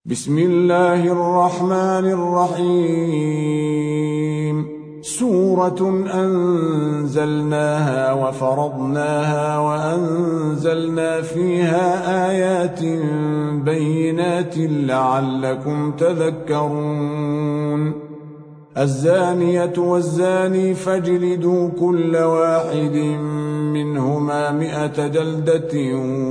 بسم الله الرحمن الرحيم سورة أنزلناها وفرضناها وأنزلنا فيها آيات بينات لعلكم تذكرون الزانية والزاني فاجلدوا كل واحد منهما 100 جلدة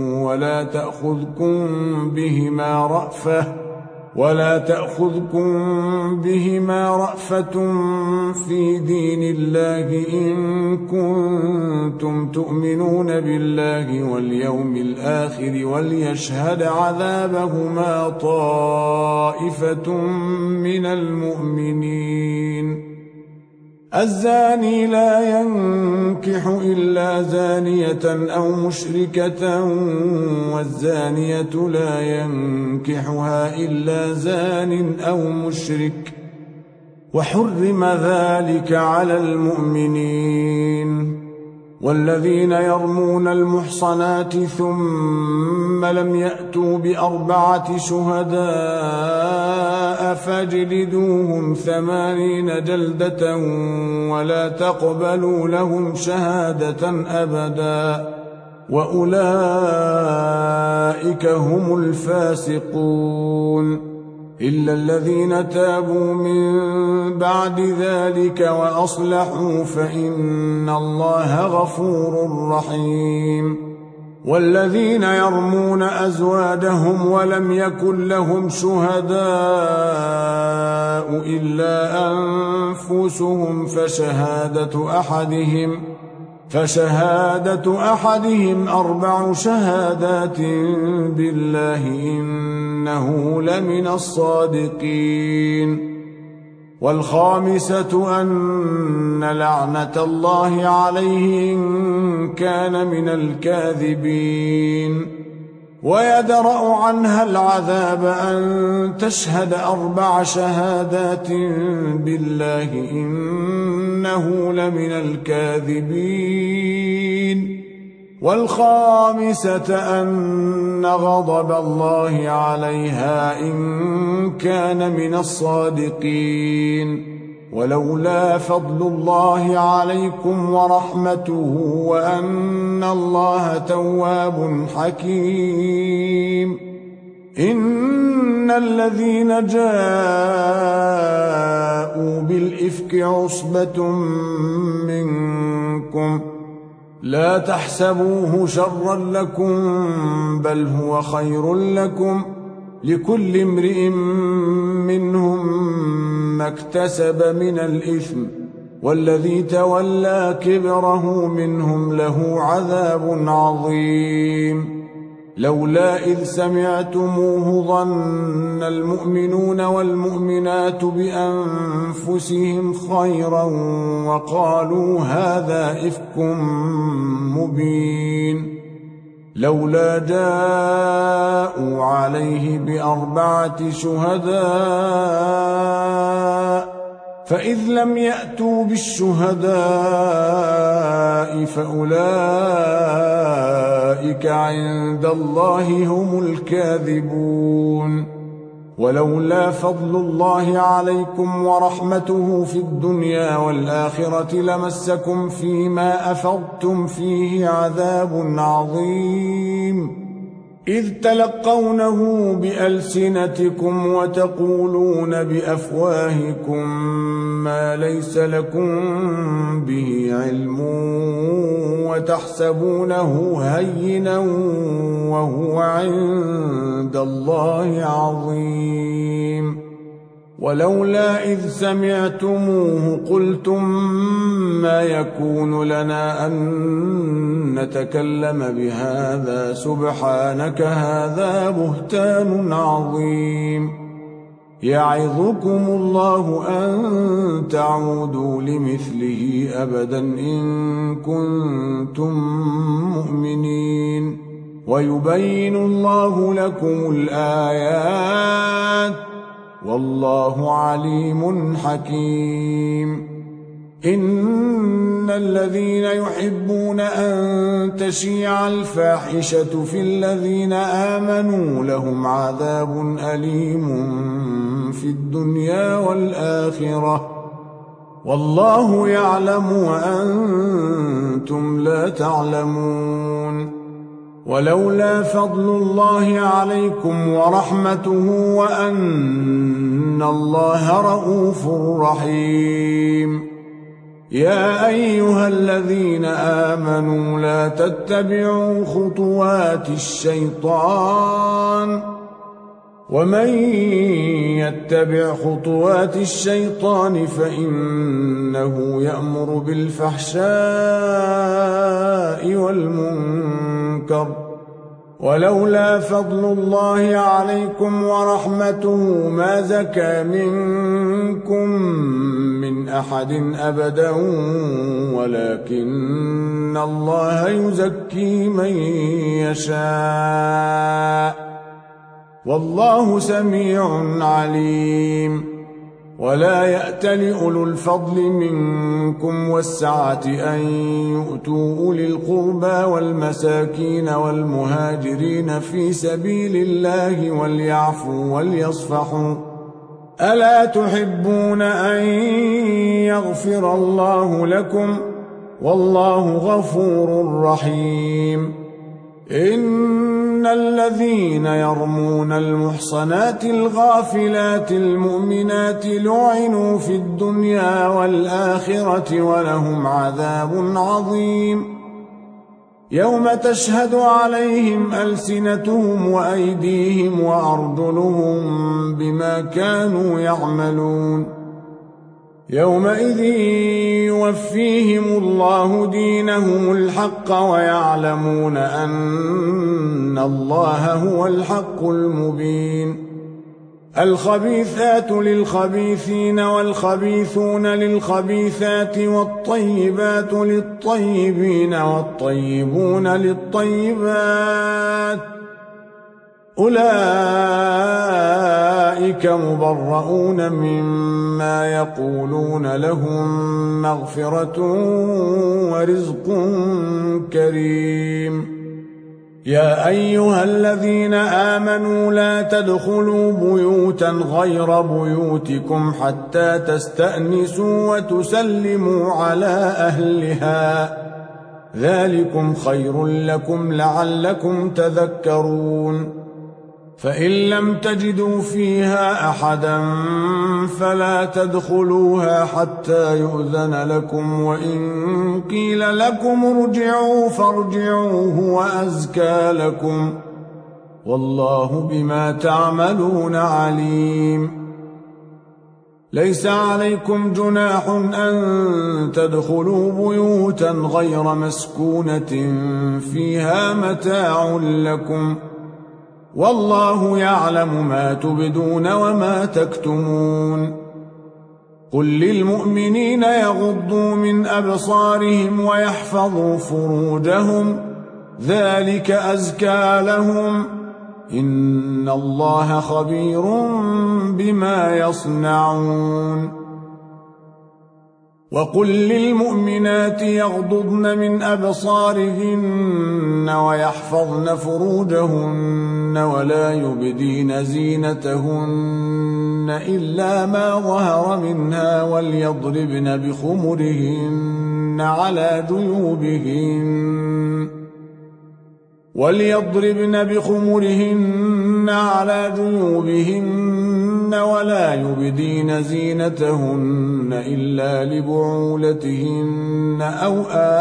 ولا تأخذكم بهما رأفة في دين الله إن كنتم تؤمنون بالله واليوم الآخر وليشهد عذابهما طائفة من المؤمنين الزاني لا ينكح إلا زانية أو مشركة والزانية لا ينكحها إلا زان أو مشرك وحرم ذلك على المؤمنين والذين يرمون المحصنات ثم لم يأتوا ب4 شهداء فاجلدوهم 80 جلدة ولا تقبلوا لهم شهادة أبدا وأولئك هم الفاسقون إلا الذين تابوا من بعد ذلك وأصلحوا فإن الله غفور رحيم والذين يرمون أزواجهم ولم يكن لهم شهداء إلا أنفسهم فشهادة أحدهم 4 شهادات بالله إنه لمن الصادقين والخامسة أن لعنة الله عليه إن كان من الكاذبين ويدرأ عنها العذاب أن تشهد 4 شهادات بالله إنه لمن الكاذبين والخامسة أن غضب الله عليها إن كان من الصادقين ولولا فضل الله عليكم ورحمته وأن الله تواب حكيم إن الذين جاءوا بالإفك عصبة منكم لا تحسبوه شرا لكم بل هو خير لكم لكل امرئ منهم ما اكتسب من الإثم والذي تولى كبره منهم له عذاب عظيم لولا إذ سمعتموه ظن المؤمنون والمؤمنات بأنفسهم خيرا وقالوا هذا إفك مبين لولا جاءوا عليه ب4 شهداء فإذ لم يأتوا بالشهداء فأولئك عند الله هم الكاذبون ولولا فضل الله عليكم ورحمته في الدنيا والآخرة لمسكم فيما أفضتم فيه عذاب عظيم إذ تلقونه بألسنتكم وتقولون بأفواهكم ما ليس لكم به علم وتحسبونه هينا وهو عند الله عظيم ولولا إذ سمعتموه قلتم ما يكون لنا أن نتكلم بهذا سبحانك هذا بهتان عظيم يعظكم الله أن تعودوا لمثله أبدا إن كنتم مؤمنين ويبين الله لكم الآيات والله عليم حكيم إن الذين يحبون أن تشيع الفاحشة في الذين آمنوا لهم عذاب أليم في الدنيا والآخرة والله يعلم وأنتم لا تعلمون. ولولا فضل الله عليكم ورحمته وأن الله رءوف رحيم. يا أيها الذين آمنوا لا تتبعوا خطوات الشيطان ومن يتبع خطوات الشيطان فإنه يأمر بالفحشاء والمنكر. ولولا فضل الله عليكم ورحمته ما زكى منكم من أحد أبدا ولكن الله يزكي من يشاء والله سميع عليم. ولا يأتل أولو الفضل منكم والسعة أن يؤتوا أولي القربى والمساكين والمهاجرين في سبيل الله وليعفوا وليصفحوا ألا تحبون أن يغفر الله لكم والله غفور رحيم. إن الذين يرمون المحصنات الغافلات المؤمنات لعنوا في الدنيا والآخرة ولهم عذاب عظيم. يوم تشهد عليهم ألسنتهم وأيديهم وأرجلهم بما كانوا يعملون. يومئذ يوفيهم الله دينهم الحق ويعلمون أن الله هو الحق المبين. الخبيثات للخبيثين والخبيثون للخبيثات والطيبات للطيبين والطيبون للطيبات أولئك مبرؤون مما يقولون لهم مغفرة ورزق كريم. يا أيها الذين آمنوا لا تدخلوا بيوتا غير بيوتكم حتى تستأنسوا وتسلموا على أهلها ذلكم خير لكم لعلكم تذكرون. فإن لم تجدوا فيها أحدا فلا تدخلوها حتى يؤذن لكم وإن قيل لكم ارجعوا فارجعوا هو أزكى لكم والله بما تعملون عليم. ليس عليكم جناح أن تدخلوا بيوتا غير مسكونة فيها متاع لكم والله يعلم ما تبدون وما تكتمون. قل للمؤمنين يغضوا من أبصارهم ويحفظوا فروجهم ذلك أزكى لهم إن الله خبير بما يصنعون. وقل للمؤمنات يغضضن من أبصارهن ويحفظن فروجهن ولا يبدين زينتهن إلا ما ظهر منها وليضربن بخمرهن على جيوبهن ولا يبدين زينتهن إلا لبعولتهن أو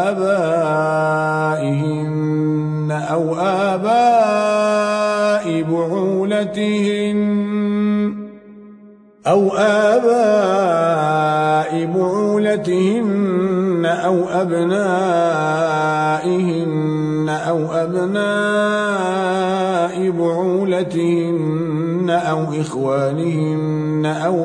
آباء بعولتهن أو أبنائهن أو أبناء بعولتهن أو إخوانهن أو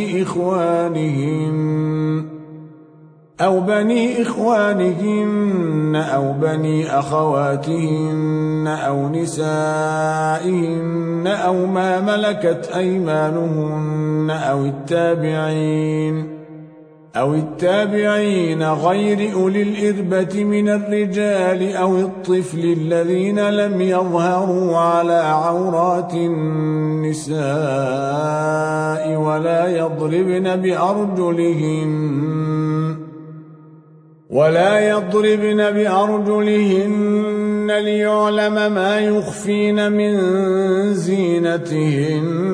بني إخوانهن أو بني أخواتهن أو نسائهن أو ما ملكت أيمانهن أو التابعين غير أولي الإربة من الرجال أو الطفل الذين لم يظهروا على عورات النساء ولا يضربن بأرجلهن ليعلم ما يخفين من زينتهن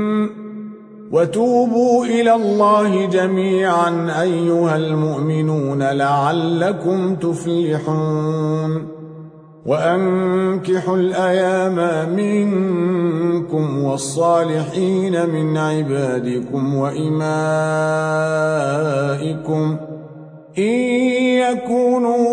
وتوبوا إلى الله جميعا أيها المؤمنون لعلكم تفلحون وأنكحوا الأيام منكم والصالحين من عبادكم وإمائكم إن يكونوا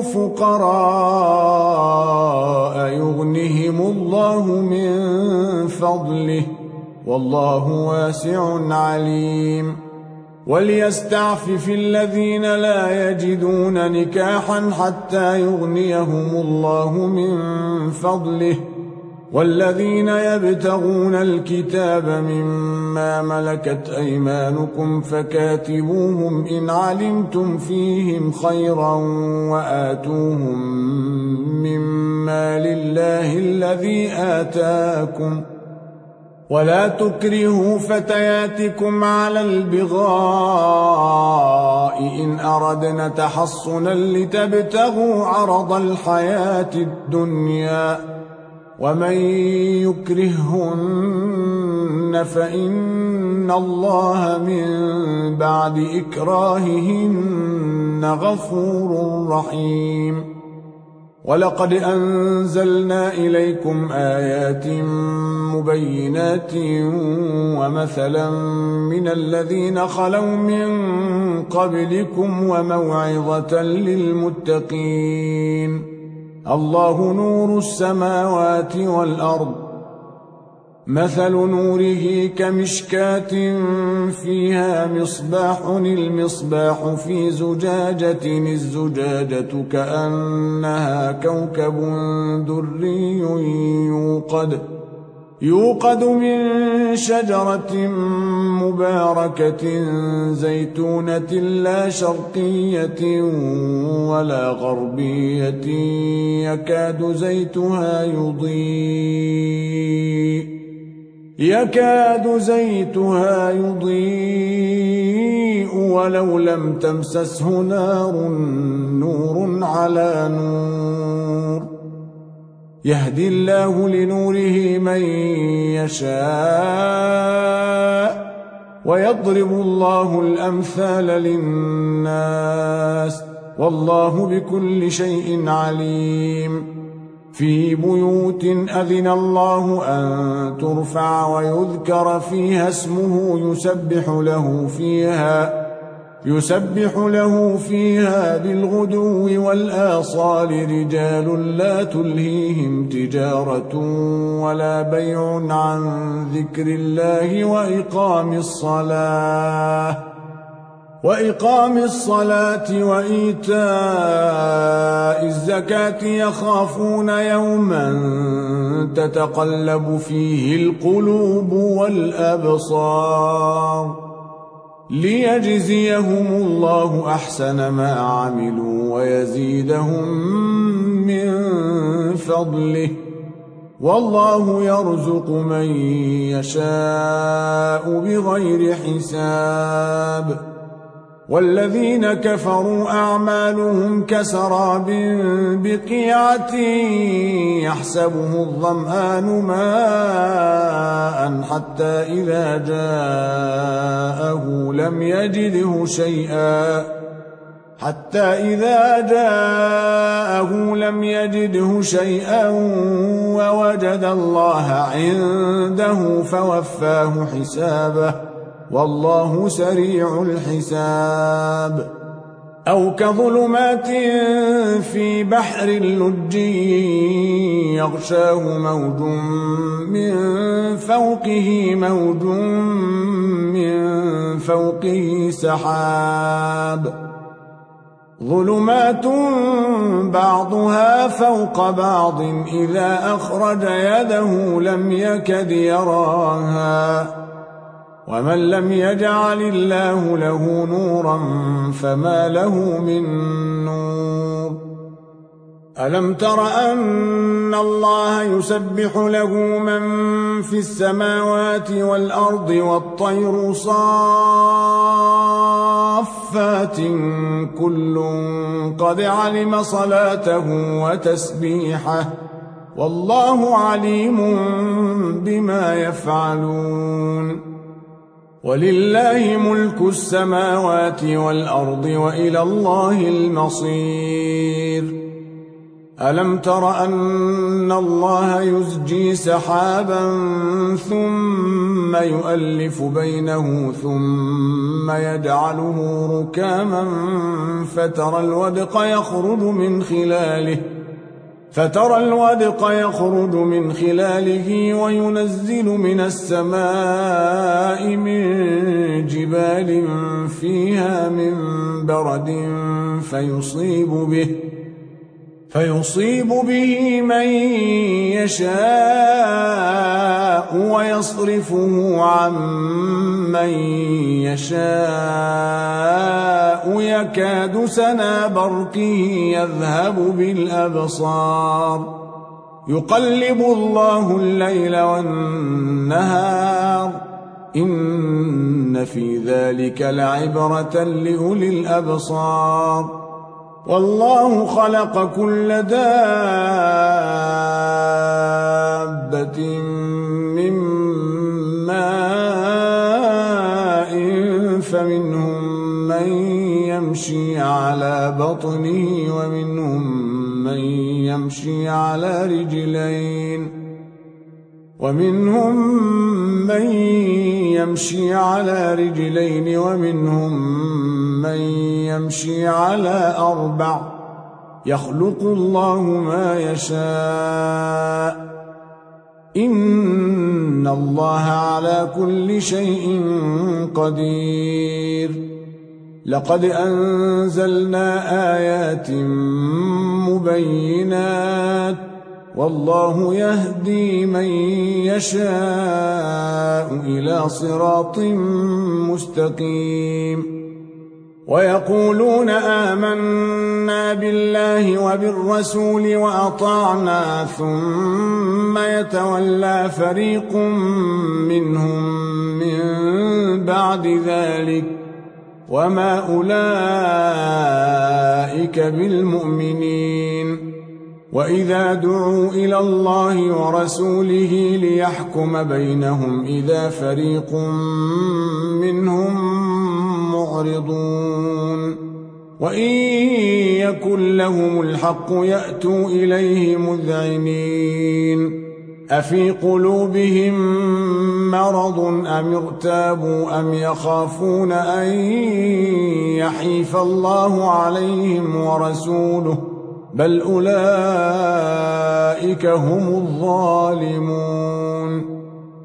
فقراء يغنهم الله من فضله والله واسع عليم وليستعفف الذين لا يجدون نكاحا حتى يغنيهم الله من فضله والذين يبتغون الكتاب مما ملكت أيمانكم فكاتبوهم إن علمتم فيهم خيرا وآتوهم مما لله الذي آتاكم ولا تكرهوا فتياتكم على البغاء إن أردنا تحصنا لتبتغوا عرض الحياة الدنيا ومن يكرههن فإن الله من بعد إكراههن غفور رحيم ولقد أنزلنا إليكم آيات مبينات ومثلا من الذين خلوا من قبلكم وموعظة للمتقين الله نور السماوات والأرض مثل نوره كمشكاة فيها مصباح المصباح في زجاجة الزجاجة كأنها كوكب دري يوقد من شجرة مباركة زيتونة لا شرقية ولا غربية يكاد زيتها يضيء ولو لم تمسسه نور على نور يهدي الله لنوره من يشاء ويضرب الله الأمثال للناس والله بكل شيء عليم في بيوت أذن الله أن ترفع ويذكر فيها اسمه يسبح له فيها بالغدو والآصال رجال لا تلهيهم تجارة ولا بيع عن ذكر الله وإقام الصلاة وإيتاء الزكاة يخافون يوما تتقلب فيه القلوب والأبصار ليجزيهم الله أحسن ما عملوا ويزيدهم من فضله والله يرزق من يشاء بغير حساب والذين كفروا أعمالهم كسراب بقيعة يحسبه الظمآن ماء حتى إذا جاءه لم يجده شيئا ووجد الله عنده فوفاه حسابه والله سريع الحساب أو كظلمات في بحر اللج يغشاه موج من فوقه سحاب ظلمات بعضها فوق بعض إذا أخرج يده لم يكد يراها ومن لم يجعل الله له نورا فما له من نور ألم تر أن الله يسبح له من في السماوات والأرض والطير صافات كل قد علم صلاته وتسبيحه والله عليم بما يفعلون ولله ملك السماوات والأرض وإلى الله المصير ألم تر أن الله يزجي سحابا ثم يؤلف بينه ثم يجعله ركاما فترى الودق يخرج من خلاله وينزل من السماء من جبال فيها من برد فيصيب به من يشاء ويصرفه عن من يشاء يكاد سنا برقه يذهب بالأبصار يقلب الله الليل والنهار إن في ذلك لعبرة لأولي الأبصار والله خلق كل دابة من ماء فمنهم من يمشي على بطنه ومنهم من يمشي على رجلين ومنهم من يمشي على أربع يخلق الله ما يشاء إن الله على كل شيء قدير لقد أنزلنا آيات مبينات والله يهدي من يشاء إلى صراط مستقيم ويقولون آمنا بالله وبالرسول وأطعنا ثم يتولى فريق منهم من بعد ذلك وما أولئك بالمؤمنين وإذا دعوا إلى الله ورسوله ليحكم بينهم إذا فريق منهم معرضون وإن يكن لهم الحق يأتوا إليه مذعنين أفي قلوبهم مرض أم ارتابوا أم يخافون أن يحيف الله عليهم ورسوله بل أولئك هم الظالمون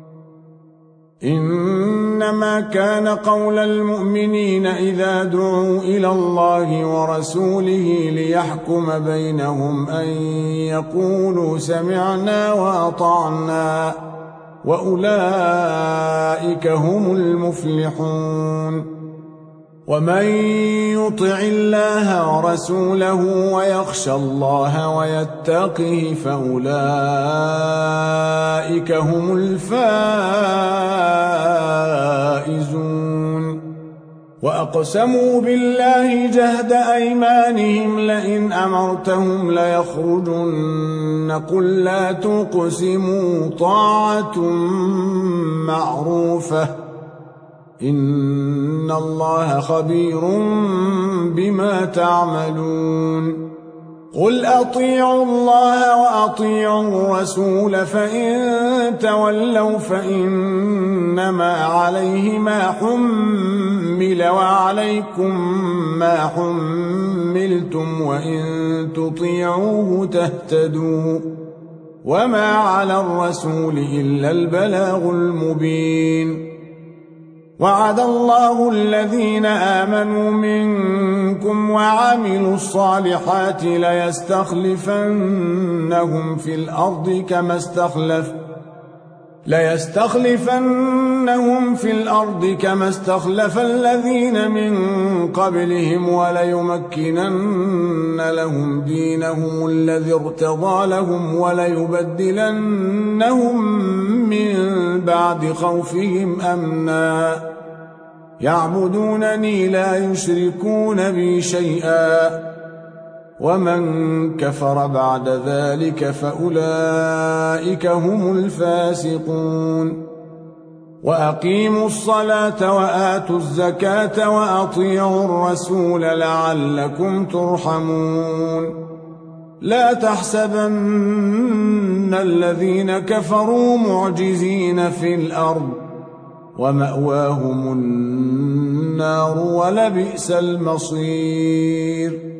إنما كان قول المؤمنين إذا دعوا إلى الله ورسوله ليحكم بينهم أن يقولوا سمعنا وأطعنا وأولئك هم المفلحون ومن يطع الله ورسوله ويخشى الله ويتقه فأولئك هم الفائزون وأقسموا بالله جهد أيمانهم لئن أمرتهم ليخرجن قل لا تقسموا طاعة معروفة إن الله خبير بما تعملون قل أطيعوا الله وأطيعوا الرسول فإن تولوا فإنما عليه ما حمل وعليكم ما حملتم وإن تطيعوه تهتدوا وما على الرسول إلا البلاغ المبين وعد الله الذين آمنوا منكم وعملوا الصالحات ليستخلفنهم في الأرض كما استخلف الذين من قبلهم وليمكنن لهم دينهم الذي ارتضى لهم وليبدلنهم من بعد خوفهم أمنا يعبدونني لا يشركون بي شيئا ومن كفر بعد ذلك فأولئك هم الفاسقون وأقيموا الصلاة وآتوا الزكاة وأطيعوا الرسول لعلكم ترحمون لا تحسبن الذين كفروا معجزين في الأرض ومأواهم النار ولبئس المصير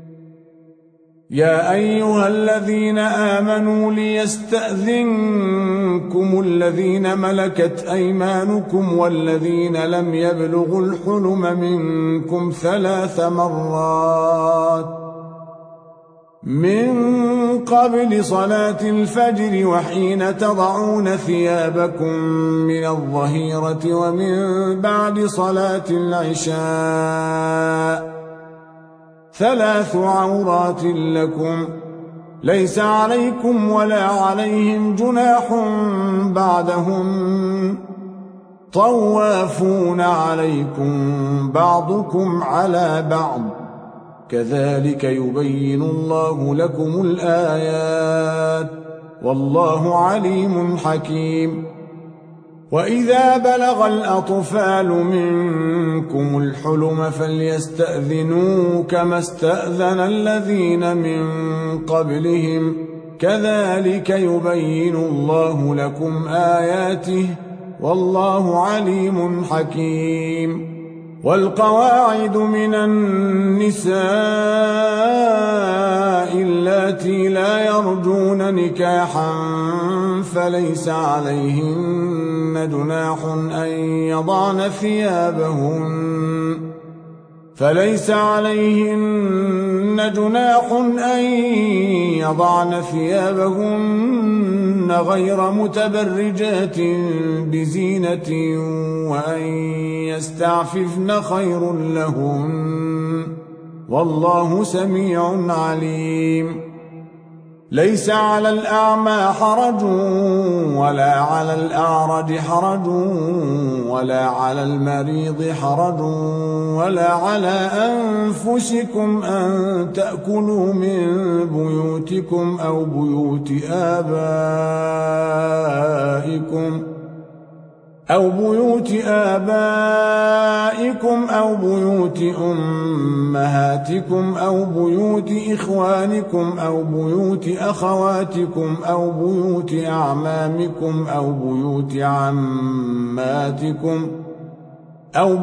يا أيها الذين آمنوا ليستأذنكم الذين ملكت أيمانكم والذين لم يبلغوا الحلم منكم 3 مرات من قبل صلاة الفجر وحين تضعون ثيابكم من الظهيرة ومن بعد صلاة العشاء 3 عورات لكم ليس عليكم ولا عليهم جناح بعدهم طوافون عليكم بعضكم على بعض كذلك يبين الله لكم الآيات والله عليم حكيم وإذا بلغ الأطفال منكم الحلم فليستأذنوا كما استأذن الذين من قبلهم كذلك يبين الله لكم آياته والله عليم حكيم والقواعد من النساء اللاتي لا يرجون نكاحا فليس عليهن جناح أن يضعن ثيابهن غير متبرجات بزينة وأن يستعففن خير لهن والله سميع عليم ليس على الأعمى حرج ولا على الأعرج حرج ولا على المريض حرج ولا على أنفسكم أن تأكلوا من بيوتكم أو بيوت آبائكم أو بيوت أمهاتكم أو بيوت إخوانكم أو بيوت أخواتكم أو بيوت أعمامكم أو بيوت عماتكم أو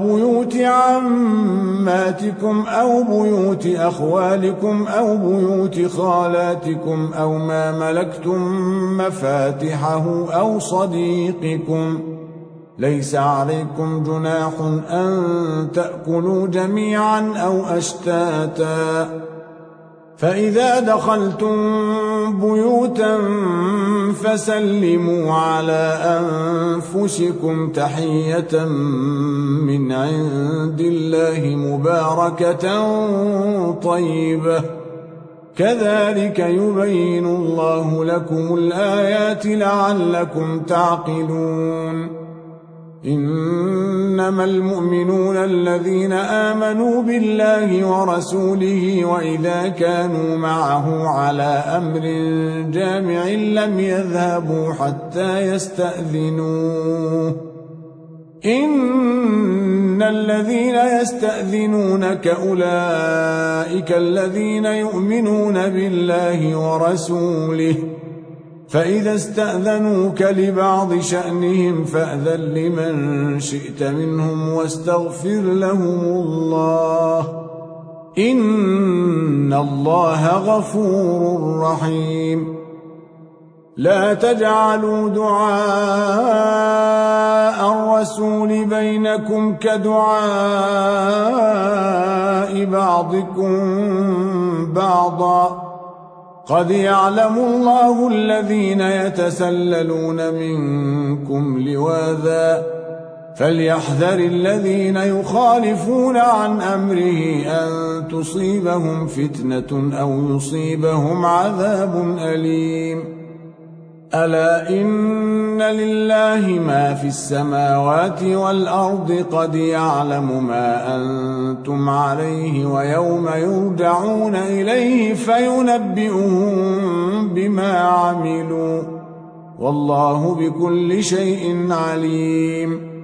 بيوت أخوالكم أو بيوت خالاتكم أو ما ملكتم مفاتحه أو صديقكم ليس عليكم جناح أن تأكلوا جميعا أو أشتاتا فإذا دخلتم بيوتا فسلموا على أنفسكم تحية من عند الله مباركة طيبة كذلك يبين الله لكم الآيات لعلكم تعقلون إنما المؤمنون الذين آمنوا بالله ورسوله وإذا كانوا معه على أمر جامع لم يذهبوا حتى يستأذنوه إن الذين يستأذنونك أولئك الذين يؤمنون بالله ورسوله فإذا استأذنوك لبعض شأنهم فأذن لمن شئت منهم واستغفر لهم الله إن الله غفور رحيم لا تجعلوا دعاء الرسول بينكم كدعاء بعضكم بعضا قد يعلم الله الذين يتسللون منكم لواذا فليحذر الذين يخالفون عن أمره أن تصيبهم فتنة أو يصيبهم عذاب أليم ألا إن لله ما في السماوات والأرض قد يعلم ما أنتم عليه ويوم يرجعون إليه فينبئهم بما عملوا والله بكل شيء عليم